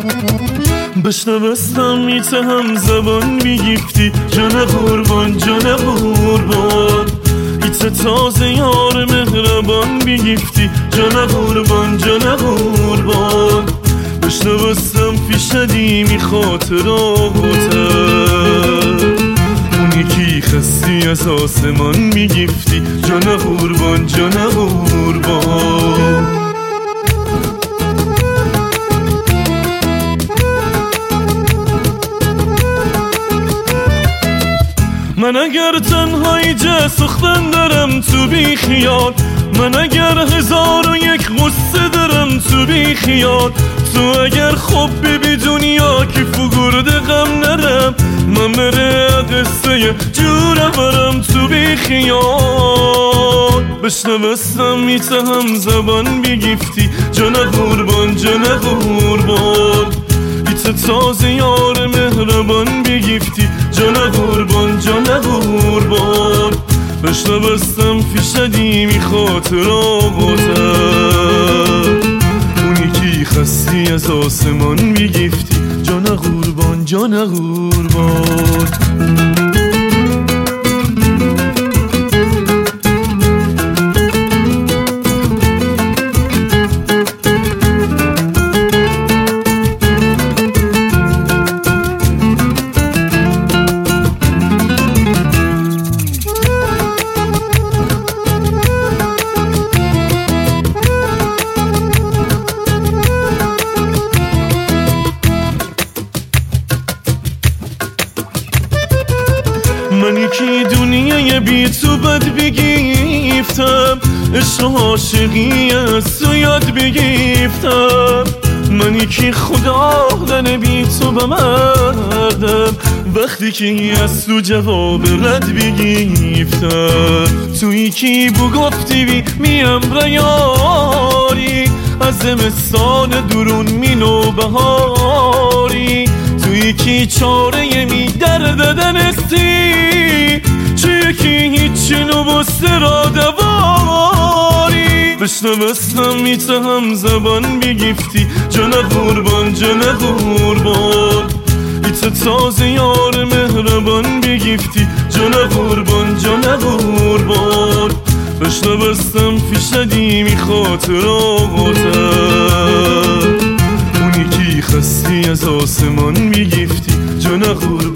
بشنوستم میتهم زبان میگیفتی جان قربان جان قربان ایت تازه یار مهربان میگیفتی جان قربان جان قربان بشنوستم پیشدی می خاطراته اون یکی خستی از آسمان میگیفتی جان قربان جان قربان من اگر تنهایی سخن دارم تو بی خیال من اگر 1001 غصه دارم تو بی خیال تو اگر خوب بی دنیا که فگرده غم نرم من مره قصه جورم برم تو بی خیال بشنوستم میتهم زبان بگیفتی جان قربان جان قربان ایت تازه یار مهربان بگیفتی جان قربان جان قربان بشنوستم پیشدی می خاطراته اون یکی خستی از آسمان میگیفتی جان قربان جان قربان من یکی دنیای بی تو بد بگیفتم عشق و عاشقی از تو یاد بگیفتم من یکی خدا دن بی تو بمردم وقتی که از تو جواب رد بگیفتم تو یکی بگفتی بی میم ریاری از زمستان درون مینو بهاری تو یکی چاره می درد دنستی چه یکی هیچی نبسته را دواری بشنوستم میتهم زبان بگیفتی جان قربان جان قربان ایت تازه یار مهربان بگیفتی جان قربان جان قربان بشنوستم پیشدی می خاطراته اون یکی خستی از آسمان میگیفتی جان قربان